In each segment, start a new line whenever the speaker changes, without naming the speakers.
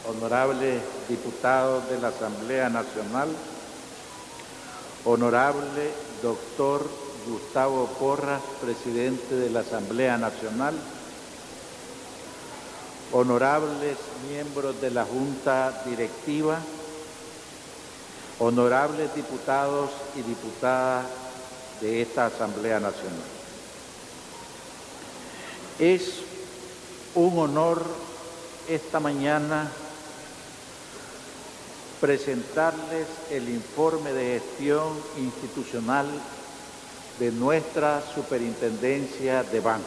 honorables diputados de la Asamblea Nacional, honorable doctor Gustavo Porras, presidente de la Asamblea Nacional, honorables miembros de la Junta Directiva, honorables diputados y diputadas de esta Asamblea Nacional. Es un honor esta mañana presentarles el informe de gestión institucional de nuestra Superintendencia de Bancos.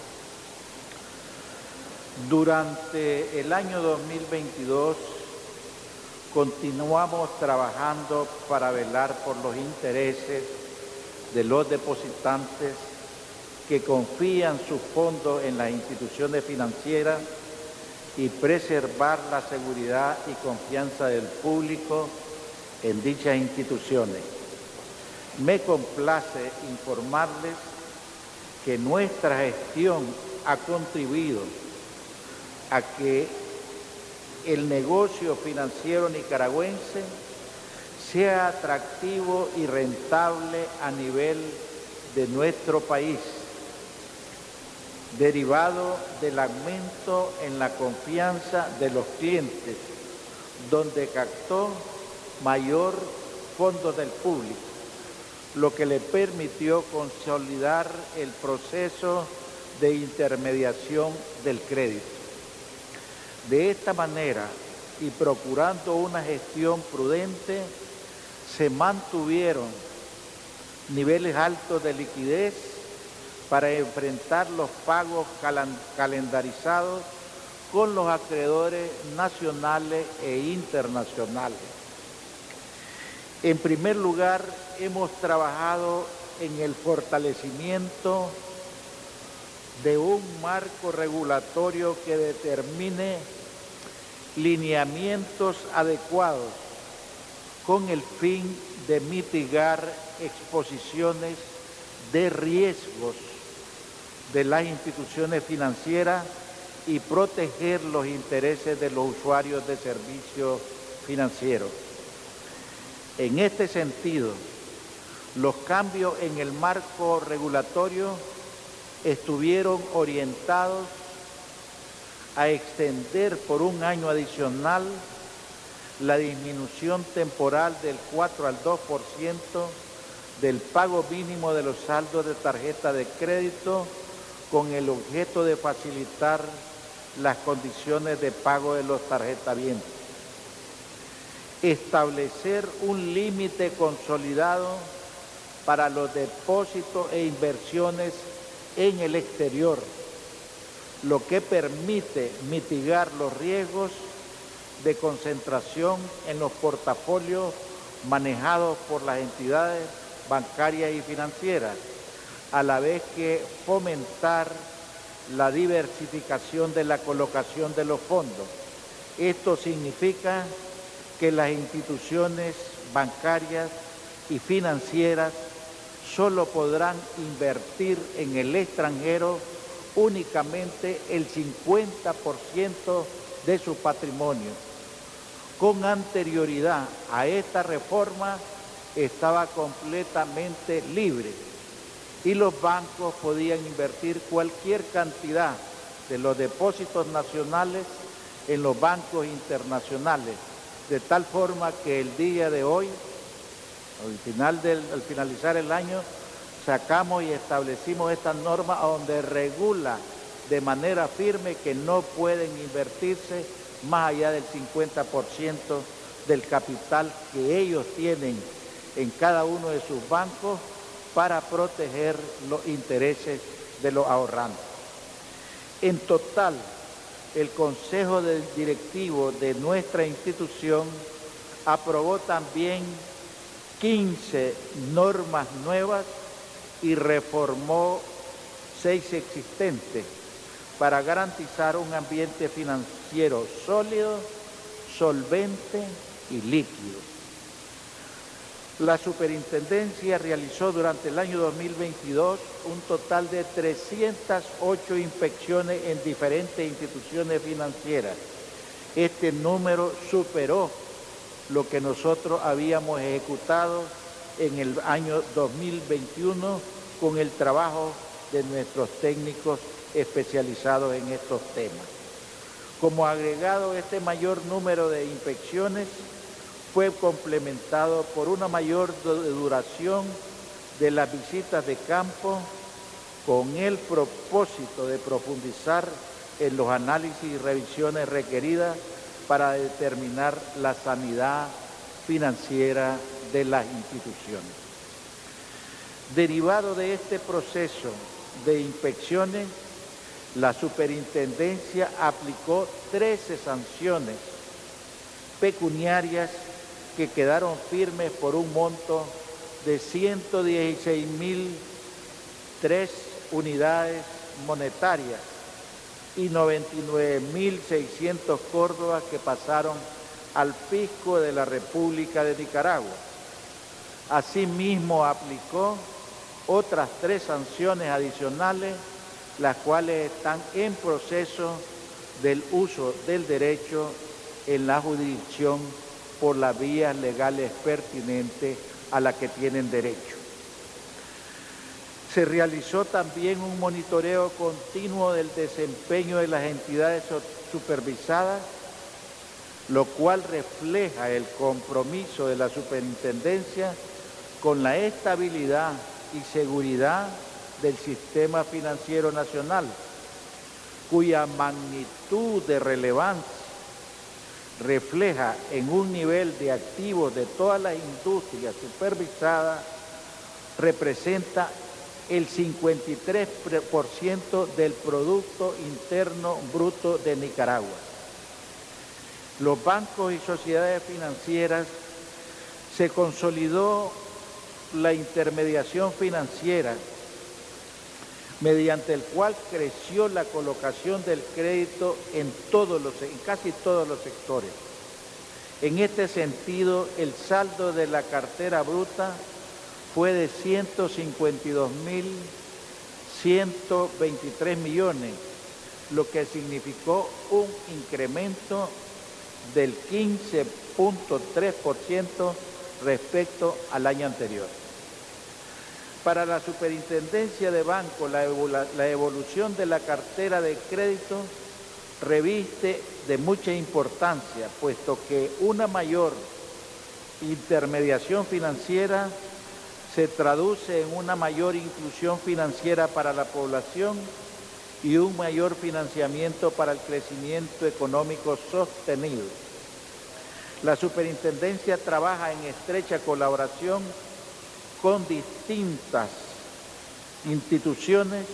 Durante el año 2022 continuamos trabajando para velar por los intereses de los depositantes que confían sus fondos en las instituciones financieras y preservar la seguridad y confianza del público en dichas instituciones. Me complace informarles que nuestra gestión ha contribuido a que el negocio financiero nicaragüense sea atractivo y rentable a nivel de nuestro país, derivado del aumento en la confianza de los clientes, donde captó mayor fondos del público, lo que le permitió consolidar el proceso de intermediación del crédito. De esta manera, y procurando una gestión prudente, se mantuvieron niveles altos de liquidez para enfrentar los pagos calendarizados con los acreedores nacionales e internacionales. En primer lugar, hemos trabajado en el fortalecimiento de un marco regulatorio que determine lineamientos adecuados con el fin de mitigar exposiciones de riesgos de las instituciones financieras y proteger los intereses de los usuarios de servicios financieros. En este sentido, los cambios en el marco regulatorio estuvieron orientados a extender por un año adicional la disminución temporal del 4 al 2% del pago mínimo de los saldos de tarjeta de crédito con el objeto de facilitar las condiciones de pago de los tarjetavientes. Establecer un límite consolidado para los depósitos e inversiones en el exterior, lo que permite mitigar los riesgos de concentración en los portafolios manejados por las entidades bancarias y financieras, a la vez que fomentar la diversificación de la colocación de los fondos. Esto significa que las instituciones bancarias y financieras solo podrán invertir en el extranjero únicamente el 50% de su patrimonio. Con anterioridad a esta reforma estaba completamente libre y los bancos podían invertir cualquier cantidad de los depósitos nacionales en los bancos internacionales, de tal forma que el día de hoy, al finalizar el año, sacamos y establecimos esta norma donde regula de manera firme que no pueden invertirse más allá del 50% del capital que ellos tienen en cada uno de sus bancos para proteger los intereses de los ahorrantes. En total, el Consejo Directivo de nuestra institución aprobó también 15 normas nuevas y reformó 6 existentes para garantizar un ambiente financiero sólido, solvente y líquido. La Superintendencia realizó durante el año 2022 un total de 308 inspecciones en diferentes instituciones financieras este número superó lo que nosotros habíamos ejecutado en el año 2021 con el trabajo de nuestros técnicos especializados en estos temas. Como agregado, este mayor número de inspecciones fue complementado por una mayor duración de las visitas de campo con el propósito de profundizar en los análisis y revisiones requeridas para determinar la sanidad financiera de las instituciones. Derivado de este proceso de inspecciones, la superintendencia aplicó 13 sanciones pecuniarias que quedaron firmes por un monto de 116.003 unidades monetarias y 99.600 córdobas que pasaron al fisco de la República de Nicaragua. Asimismo, aplicó otras 3 sanciones adicionales, las cuales están en proceso del uso del derecho en la jurisdicción por las vías legales pertinentes a las que tienen derecho. Se realizó también un monitoreo continuo del desempeño de las entidades supervisadas, lo cual refleja el compromiso de la superintendencia con la estabilidad y seguridad del sistema financiero nacional, cuya magnitud de relevancia refleja en un nivel de activos de todas las industrias supervisadas, representa el 53% del Producto Interno Bruto de Nicaragua. Los bancos y sociedades financieras se consolidó la intermediación financiera, mediante el cual creció la colocación del crédito en casi todos los sectores. En este sentido, el saldo de la cartera bruta fue de 152.123 millones, lo que significó un incremento del 15.3% respecto al año anterior. Para la Superintendencia de Bancos, la evolución de la cartera de crédito reviste de mucha importancia, puesto que una mayor intermediación financiera se traduce en una mayor inclusión financiera para la población y un mayor financiamiento para el crecimiento económico sostenido. La Superintendencia trabaja en estrecha colaboración con distintas instituciones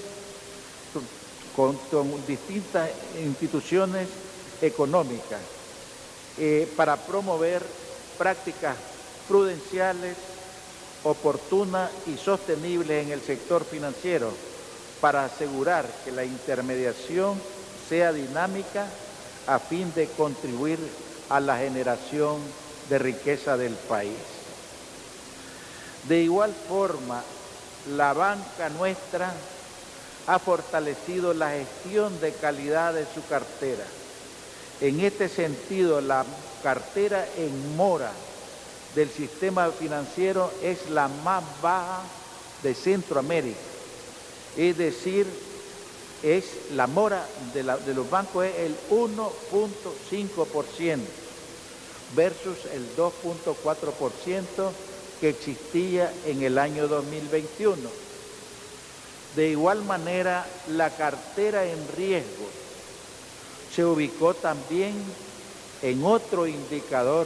económicas para promover prácticas prudenciales, oportunas y sostenibles en el sector financiero para asegurar que la intermediación sea dinámica a fin de contribuir a la generación de riqueza del país. De igual forma, la banca nuestra ha fortalecido la gestión de calidad de su cartera. En este sentido, la cartera en mora del sistema financiero es la más baja de Centroamérica. Es decir, la mora de los bancos es el 1.5% versus el 2.4% que existía en el año 2021. De igual manera, la cartera en riesgo se ubicó también en otro indicador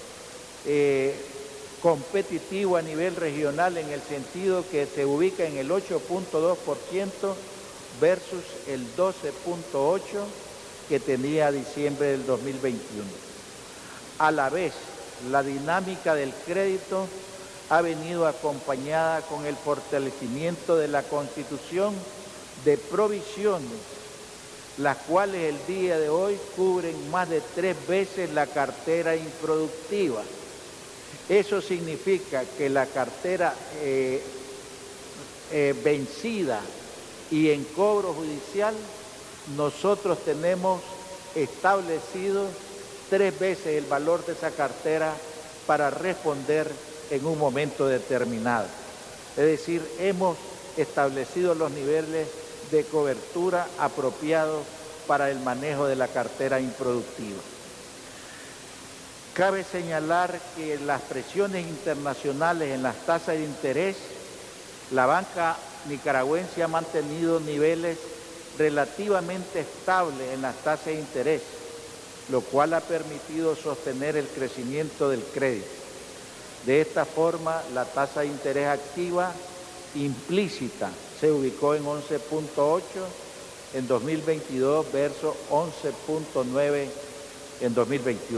competitivo a nivel regional, en el sentido que se ubica en el 8.2% versus el 12.8% que tenía a diciembre del 2021. A la vez, la dinámica del crédito ha venido acompañada con el fortalecimiento de la constitución de provisiones, las cuales el día de hoy cubren más de 3 veces la cartera improductiva. Eso significa que la cartera vencida y en cobro judicial, nosotros tenemos establecido 3 veces el valor de esa cartera para responder en un momento determinado. Es decir, hemos establecido los niveles de cobertura apropiados para el manejo de la cartera improductiva. Cabe señalar que las presiones internacionales en las tasas de interés, la banca nicaragüense ha mantenido niveles relativamente estables en las tasas de interés, lo cual ha permitido sostener el crecimiento del crédito. De esta forma, la tasa de interés activa implícita se ubicó en 11.8 en 2022 versus 11.9 en 2021.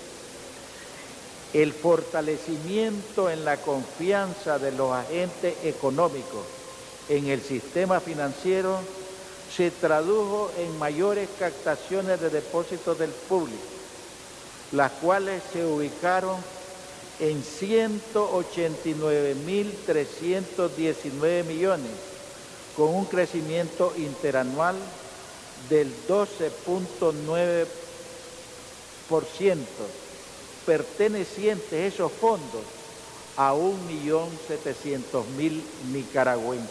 El fortalecimiento en la confianza de los agentes económicos en el sistema financiero se tradujo en mayores captaciones de depósitos del público, las cuales se ubicaron en 189.319 millones, con un crecimiento interanual del 12.9%, pertenecientes esos fondos a 1.700.000 nicaragüenses.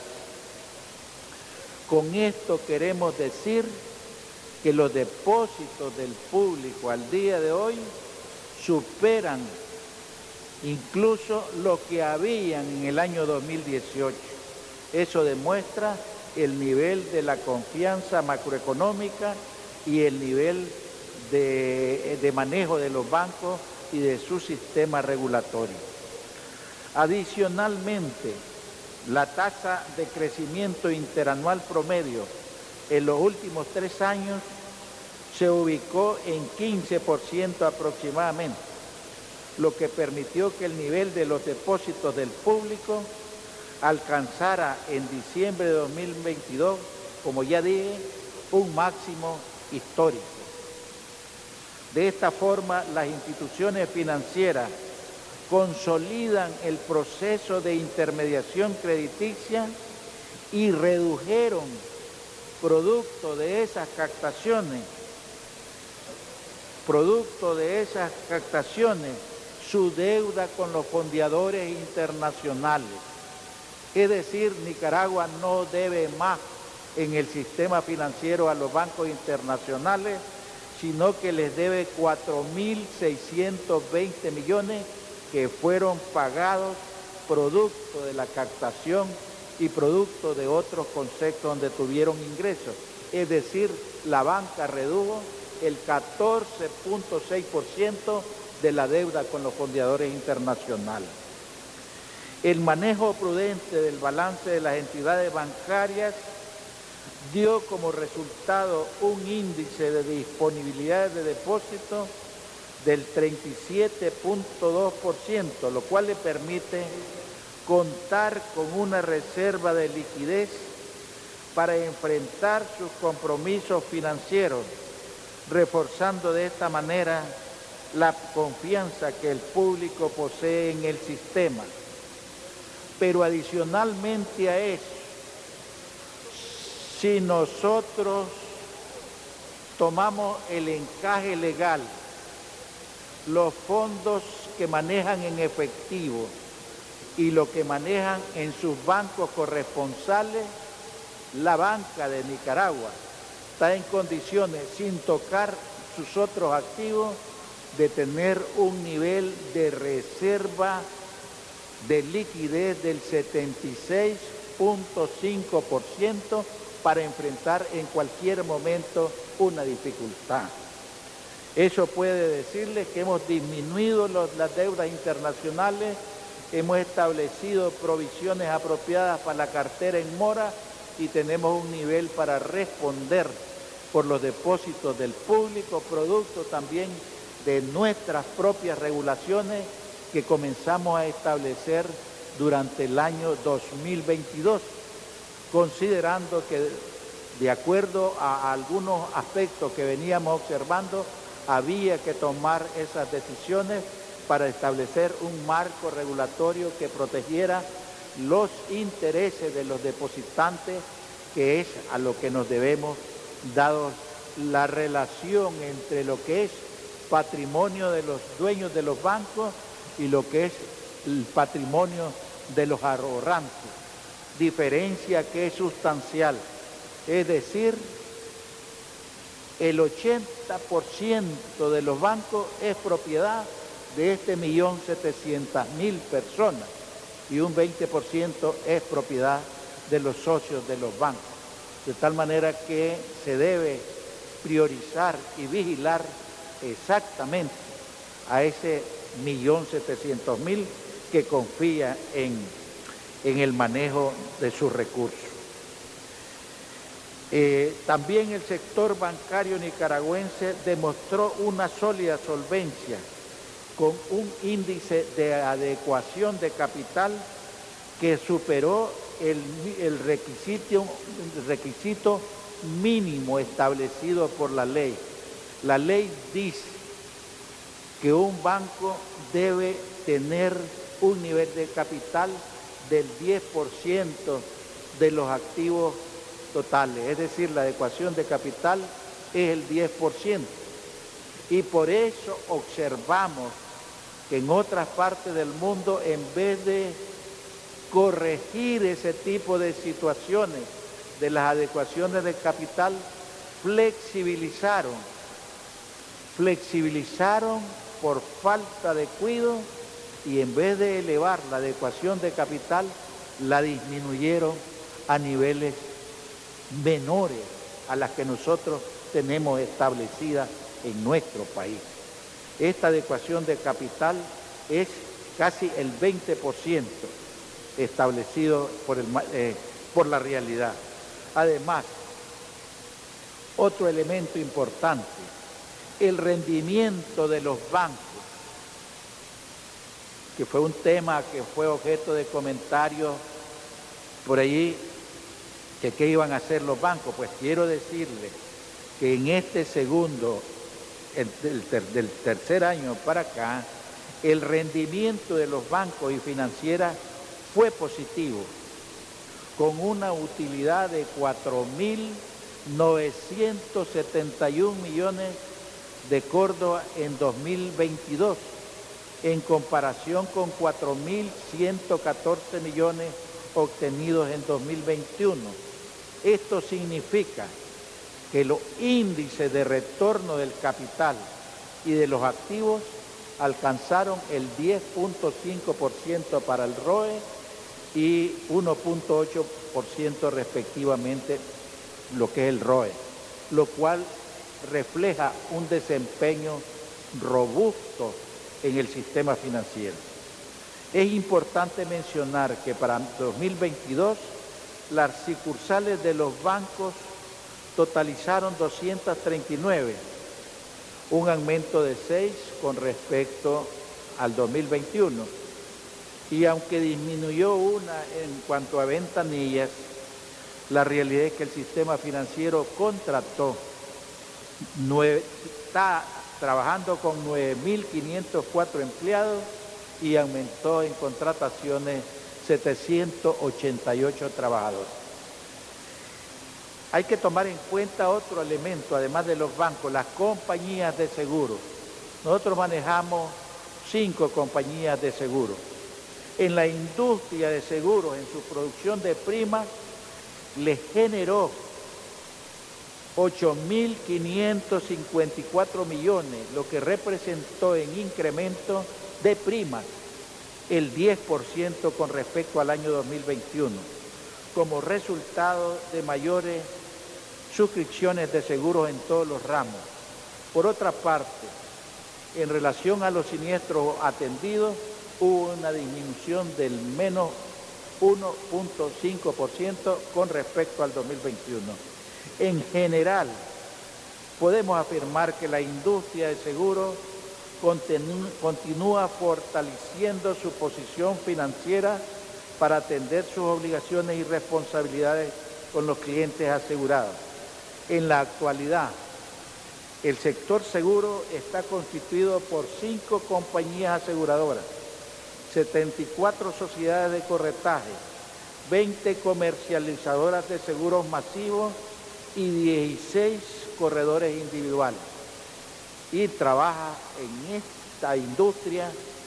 Con esto queremos decir que los depósitos del público al día de hoy superan incluso lo que habían en el año 2018. Eso demuestra el nivel de la confianza macroeconómica y el nivel de manejo de los bancos y de su sistema regulatorio. Adicionalmente, la tasa de crecimiento interanual promedio en los últimos 3 años se ubicó en 15% aproximadamente, lo que permitió que el nivel de los depósitos del público alcanzara en diciembre de 2022, como ya dije, un máximo histórico. De esta forma, las instituciones financieras consolidan el proceso de intermediación crediticia y redujeron, producto de esas captaciones, su deuda con los fondeadores internacionales. Es decir, Nicaragua no debe más en el sistema financiero a los bancos internacionales, sino que les debe 4.620 millones que fueron pagados producto de la captación y producto de otros conceptos donde tuvieron ingresos. Es decir, la banca redujo el 14.6% de la deuda con los fondeadores internacionales. El manejo prudente del balance de las entidades bancarias dio como resultado un índice de disponibilidad de depósito del 37.2%, lo cual le permite contar con una reserva de liquidez para enfrentar sus compromisos financieros, reforzando de esta manera la confianza que el público posee en el sistema. Pero adicionalmente a eso, si nosotros tomamos el encaje legal, los fondos que manejan en efectivo y lo que manejan en sus bancos corresponsales, la banca de Nicaragua está en condiciones, sin tocar sus otros activos, de tener un nivel de reserva de liquidez del 76.5% para enfrentar en cualquier momento una dificultad. Eso puede decirles que hemos disminuido las deudas internacionales, hemos establecido provisiones apropiadas para la cartera en mora y tenemos un nivel para responder por los depósitos del público, producto también de nuestras propias regulaciones que comenzamos a establecer durante el año 2022, considerando que de acuerdo a algunos aspectos que veníamos observando, había que tomar esas decisiones para establecer un marco regulatorio que protegiera los intereses de los depositantes, que es a lo que nos debemos, dado la relación entre lo que es patrimonio de los dueños de los bancos y lo que es el patrimonio de los ahorrantes, diferencia que es sustancial, es decir, el 80% de los bancos es propiedad de este 1.700.000 personas y un 20% es propiedad de los socios de los bancos, de tal manera que se debe priorizar y vigilar exactamente a ese 1.700.000 que confía en el manejo de sus recursos. También el sector bancario nicaragüense demostró una sólida solvencia con un índice de adecuación de capital que superó el requisito mínimo establecido por la ley. La ley dice que un banco debe tener un nivel de capital del 10% de los activos totales, es decir, la adecuación de capital es el 10%. Y por eso observamos que en otras partes del mundo, en vez de corregir ese tipo de situaciones de las adecuaciones de capital, flexibilizaron por falta de cuidado y en vez de elevar la adecuación de capital, la disminuyeron a niveles menores a las que nosotros tenemos establecidas en nuestro país. Esta adecuación de capital es casi el 20% establecido por la realidad. Además, otro elemento importante, el rendimiento de los bancos, que fue un tema que fue objeto de comentarios por allí, que qué iban a hacer los bancos. Pues quiero decirles que en este segundo, del tercer año para acá, el rendimiento de los bancos y financieras fue positivo, con una utilidad de 4.971 millones de córdobas en 2022, en comparación con 4.114 millones obtenidos en 2021. Esto significa que los índices de retorno del capital y de los activos alcanzaron el 10.5% para el ROE y 1.8% respectivamente lo que es el ROE, lo cual refleja un desempeño robusto en el sistema financiero. Es importante mencionar que para 2022 las sucursales de los bancos totalizaron 239, un aumento de 6 con respecto al 2021. Y aunque disminuyó una en cuanto a ventanillas, la realidad es que el sistema financiero está trabajando con 9.504 empleados y aumentó en contrataciones 788 trabajadores. Hay que tomar en cuenta otro elemento, además de los bancos, las compañías de seguros. Nosotros manejamos 5 compañías de seguros. En la industria de seguros, en su producción de primas, les generó 8.554 millones, lo que representó en incremento de primas el 10% con respecto al año 2021, como resultado de mayores suscripciones de seguros en todos los ramos. Por otra parte, en relación a los siniestros atendidos, hubo una disminución del menos 1.5% con respecto al 2021. En general, podemos afirmar que la industria de seguros continúa fortaleciendo su posición financiera para atender sus obligaciones y responsabilidades con los clientes asegurados. En la actualidad, el sector seguro está constituido por 5 compañías aseguradoras, 74 sociedades de corretaje, 20 comercializadoras de seguros masivos y 16 corredores individuales. y trabaja en esta industria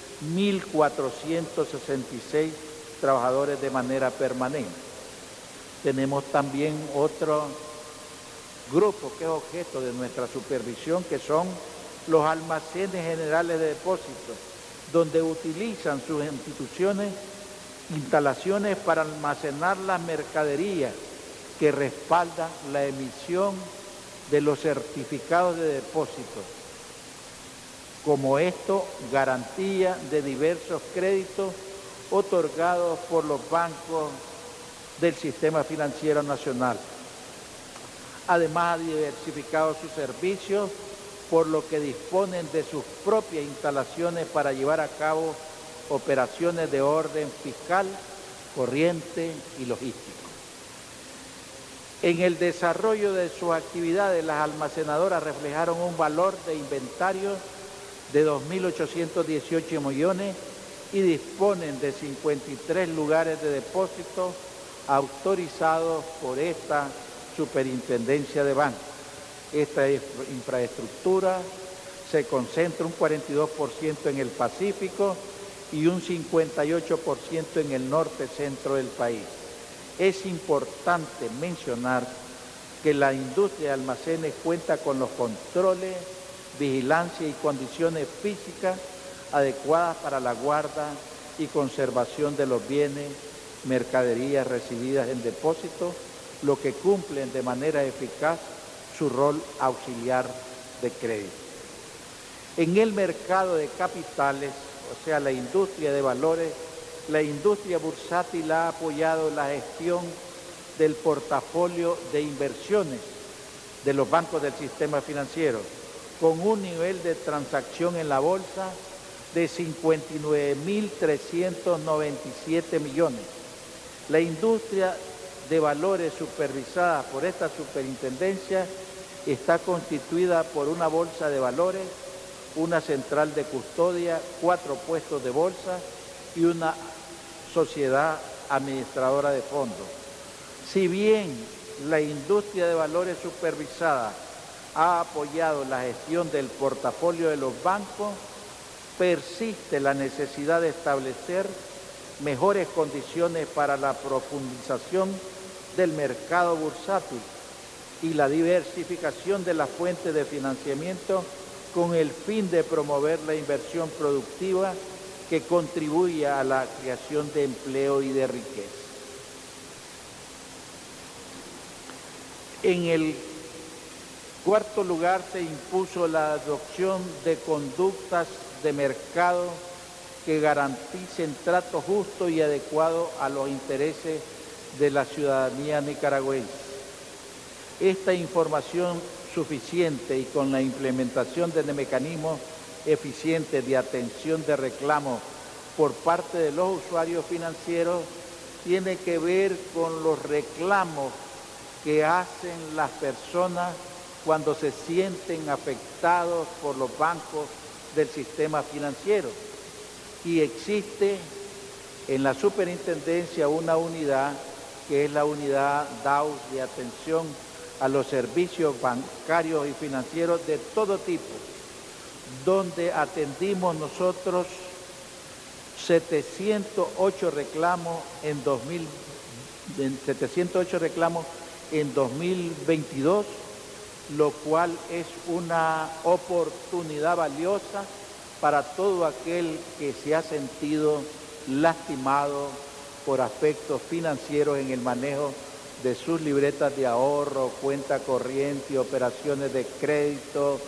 1.466 trabajadores de manera permanente. Tenemos también otro grupo que es objeto de nuestra supervisión, que son los almacenes generales de depósitos, donde utilizan sus instituciones instalaciones para almacenar las mercaderías que respaldan la emisión de los certificados de depósito, como esto garantía de diversos créditos otorgados por los bancos del sistema financiero nacional. Además, ha diversificado sus servicios, por lo que disponen de sus propias instalaciones para llevar a cabo operaciones de orden fiscal, corriente y logístico. En el desarrollo de sus actividades, las almacenadoras reflejaron un valor de inventario de 2.818 millones y disponen de 53 lugares de depósito autorizados por esta Superintendencia de Bancos. Esta infraestructura se concentra un 42% en el Pacífico y un 58% en el norte-centro del país. Es importante mencionar que la industria de almacenes cuenta con los controles, vigilancia y condiciones físicas adecuadas para la guarda y conservación de los bienes, mercaderías recibidas en depósito, lo que cumplen de manera eficaz su rol auxiliar de crédito. En el mercado de capitales, o sea, la industria de valores, la industria bursátil ha apoyado la gestión del portafolio de inversiones de los bancos del sistema financiero, con un nivel de transacción en la bolsa de 59.397 millones. La industria de valores supervisada por esta superintendencia está constituida por una bolsa de valores, una central de custodia, 4 puestos de bolsa y una sociedad administradora de fondos. Si bien la industria de valores supervisada ha apoyado la gestión del portafolio de los bancos, persiste la necesidad de establecer mejores condiciones para la profundización del mercado bursátil y la diversificación de las fuentes de financiamiento con el fin de promover la inversión productiva que contribuya a la creación de empleo y de riqueza. En el cuarto lugar se impuso la adopción de conductas de mercado que garanticen trato justo y adecuado a los intereses de la ciudadanía nicaragüense. Esta información suficiente y con la implementación de mecanismos eficientes de atención de reclamos por parte de los usuarios financieros tiene que ver con los reclamos que hacen las personas cuando se sienten afectados por los bancos del sistema financiero. Y existe en la superintendencia una unidad que es la unidad DAUS de atención a los servicios bancarios y financieros de todo tipo, donde atendimos nosotros 708 reclamos en 2022, lo cual es una oportunidad valiosa para todo aquel que se ha sentido lastimado por aspectos financieros en el manejo de sus libretas de ahorro, cuenta corriente, operaciones de crédito,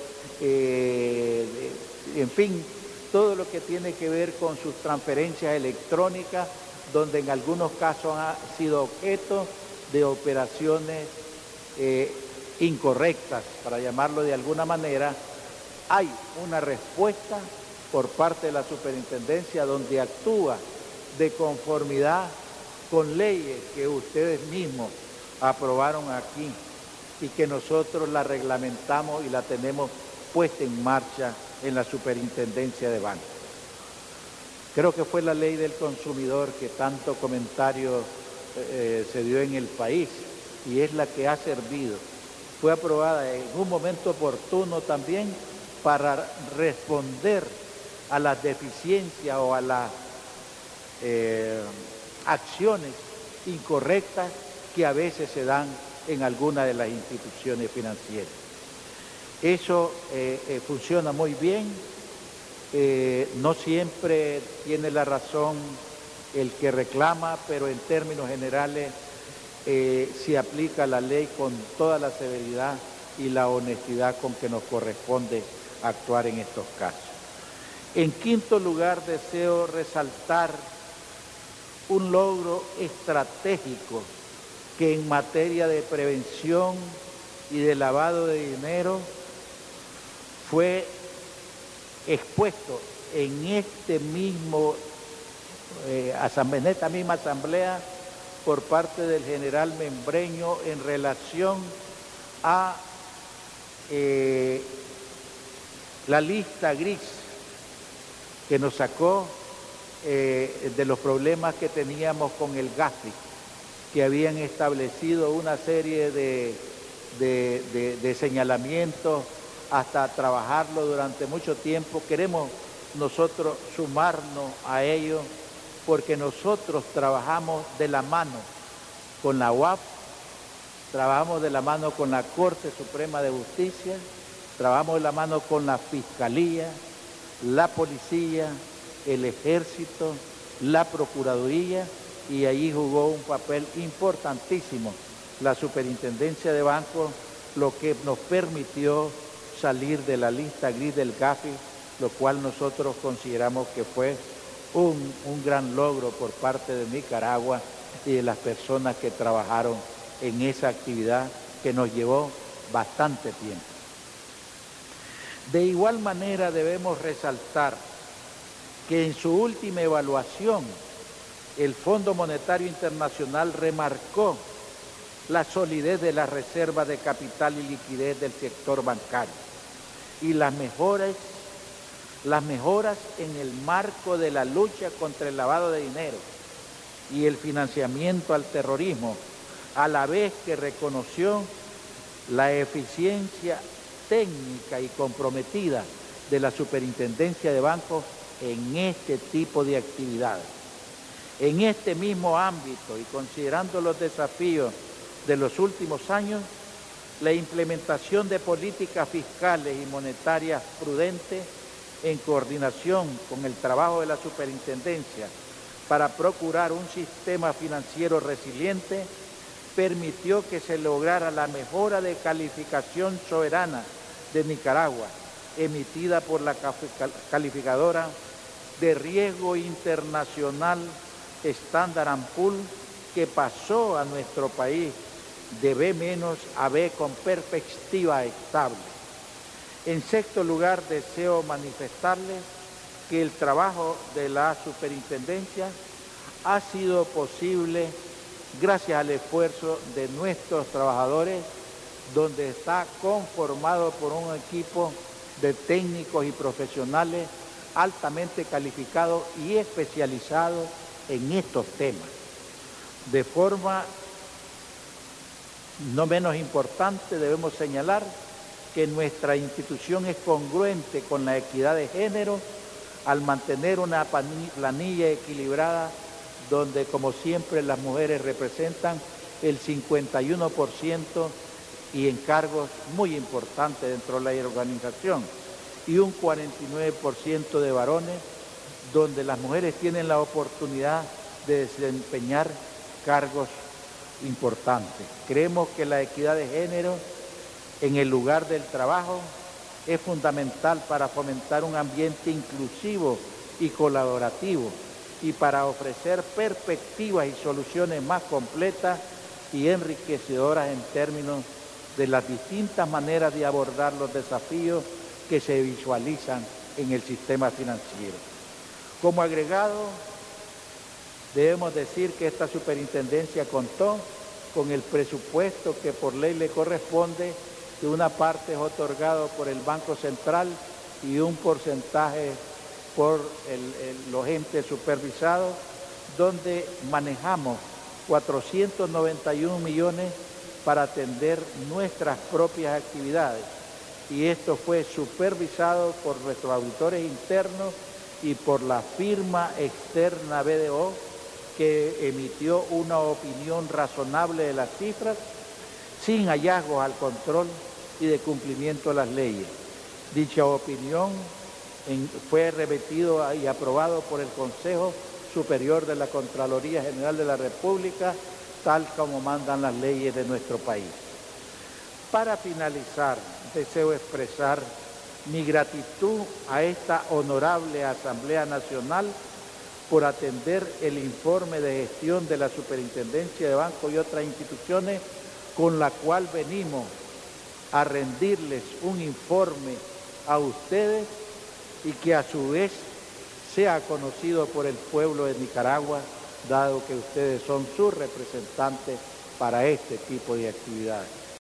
en fin, todo lo que tiene que ver con sus transferencias electrónicas, donde en algunos casos ha sido objeto de operaciones incorrectas, para llamarlo de alguna manera. Hay una respuesta por parte de la superintendencia donde actúa de conformidad con leyes que ustedes mismos aprobaron aquí y que nosotros la reglamentamos y la tenemos puesta en marcha en la superintendencia de bancos. Creo que fue la ley del consumidor que tanto comentario se dio en el país y es la que ha servido. Fue aprobada en un momento oportuno también para responder a las deficiencias o a las acciones incorrectas que a veces se dan en alguna de las instituciones financieras. Eso funciona muy bien, no siempre tiene la razón el que reclama, pero en términos generales se aplica la ley con toda la severidad y la honestidad con que nos corresponde actuar en estos casos. En quinto lugar, deseo resaltar un logro estratégico que en materia de prevención y de lavado de dinero fue expuesto en esta misma asamblea por parte del general Membreño en relación a la lista gris que nos sacó de los problemas que teníamos con el Gafi, que habían establecido una serie de señalamientos hasta trabajarlo durante mucho tiempo. Queremos nosotros sumarnos a ello porque nosotros trabajamos de la mano con la UAF, trabajamos de la mano con la Corte Suprema de Justicia, trabajamos de la mano con la Fiscalía, la Policía, el Ejército, la Procuraduría, y allí jugó un papel importantísimo la Superintendencia de Bancos, lo que nos permitió salir de la lista gris del Gafi, lo cual nosotros consideramos que fue un gran logro por parte de Nicaragua y de las personas que trabajaron en esa actividad que nos llevó bastante tiempo. De igual manera debemos resaltar que en su última evaluación el Fondo Monetario Internacional remarcó la solidez de las reservas de capital y liquidez del sector bancario y las mejoras en el marco de la lucha contra el lavado de dinero y el financiamiento al terrorismo, a la vez que reconoció la eficiencia técnica y comprometida de la Superintendencia de Bancos en este tipo de actividades. En este mismo ámbito y considerando los desafíos de los últimos años, la implementación de políticas fiscales y monetarias prudentes en coordinación con el trabajo de la Superintendencia para procurar un sistema financiero resiliente permitió que se lograra la mejora de calificación soberana de Nicaragua, emitida por la calificadora de riesgo internacional Standard & Poor's, que pasó a nuestro país de B- a B con perspectiva estable. En sexto lugar, deseo manifestarles que el trabajo de la Superintendencia ha sido posible gracias al esfuerzo de nuestros trabajadores, donde está conformado por un equipo de técnicos y profesionales altamente calificados y especializados en estos temas. De forma no menos importante, debemos señalar que nuestra institución es congruente con la equidad de género al mantener una planilla equilibrada donde, como siempre, las mujeres representan el 51% y en cargos muy importantes dentro de la organización, y un 49% de varones, donde las mujeres tienen la oportunidad de desempeñar cargos importantes. Creemos que la equidad de género en el lugar del trabajo es fundamental para fomentar un ambiente inclusivo y colaborativo y para ofrecer perspectivas y soluciones más completas y enriquecedoras en términos de las distintas maneras de abordar los desafíos que se visualizan en el sistema financiero. Como agregado, debemos decir que esta superintendencia contó con el presupuesto que por ley le corresponde, que una parte es otorgado por el Banco Central y un porcentaje por los entes supervisados, donde manejamos 491 millones para atender nuestras propias actividades y esto fue supervisado por nuestros auditores internos y por la firma externa BDO, que emitió una opinión razonable de las cifras, sin hallazgos al control y de cumplimiento de las leyes. Dicha opinión fue remitido y aprobado por el Consejo Superior de la Contraloría General de la República, tal como mandan las leyes de nuestro país. Para finalizar, deseo expresar mi gratitud a esta honorable Asamblea Nacional por atender el informe de gestión de la Superintendencia de Bancos y otras instituciones, con la cual venimos a rendirles un informe a ustedes y que a su vez sea conocido por el pueblo de Nicaragua, dado que ustedes son sus representantes para este tipo de actividades.